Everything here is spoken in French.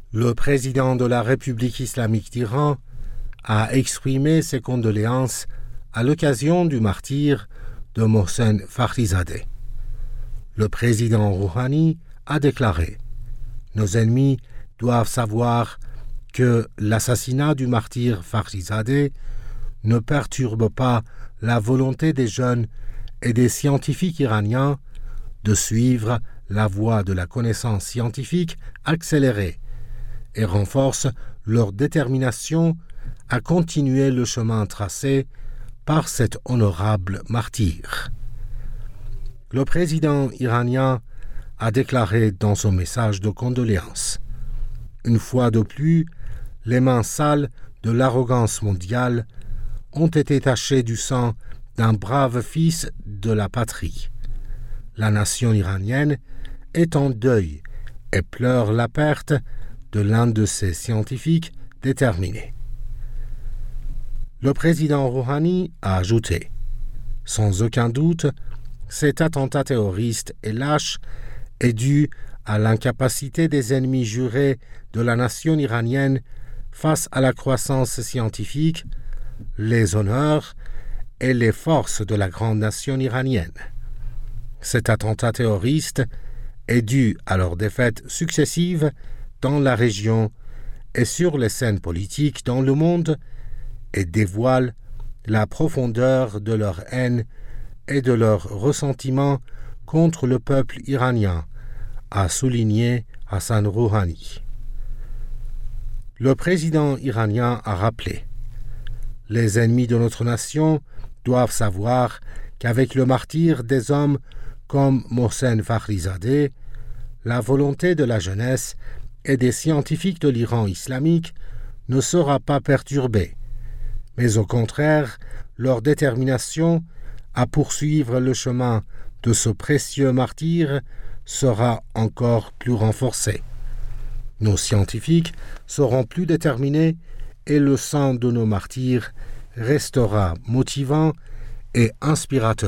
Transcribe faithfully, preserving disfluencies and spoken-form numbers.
Le président de la République islamique d'Iran a exprimé ses condoléances à l'occasion du martyre de Mohsen Fakhrizadeh. Le président Rouhani a déclaré « Nos ennemis doivent savoir que l'assassinat du martyr Fakhrizadeh ne perturbe pas la volonté des jeunes et des scientifiques iraniens de suivre la voie de la connaissance scientifique accélérée et renforce leur détermination à continuer le chemin tracé par cet honorable martyr. » Le président iranien a déclaré dans son message de condoléances « Une fois de plus, les mains sales de l'arrogance mondiale ont été tachées du sang d'un brave fils de la patrie. La nation iranienne est en deuil et pleure la perte de l'un de ses scientifiques déterminés. » Le président Rouhani a ajouté « Sans aucun doute, cet attentat terroriste et lâche est dû à l'incapacité des ennemis jurés de la nation iranienne face à la croissance scientifique, les honneurs et les forces de la grande nation iranienne. Cet attentat terroriste est dû à leurs défaites successives dans la région et sur les scènes politiques dans le monde et dévoile la profondeur de leur haine et de leur ressentiment contre le peuple iranien, a souligné Hassan Rouhani. Le président iranien a rappelé « Les ennemis de notre nation doivent savoir qu'avec le martyre des hommes comme Mohsen Fakhrizadeh, la volonté de la jeunesse et des scientifiques de l'Iran islamique ne sera pas perturbée, mais au contraire, leur détermination à poursuivre le chemin de ce précieux martyr sera encore plus renforcée. Nos scientifiques seront plus déterminés et le sang de nos martyrs restera motivant et inspirateur. »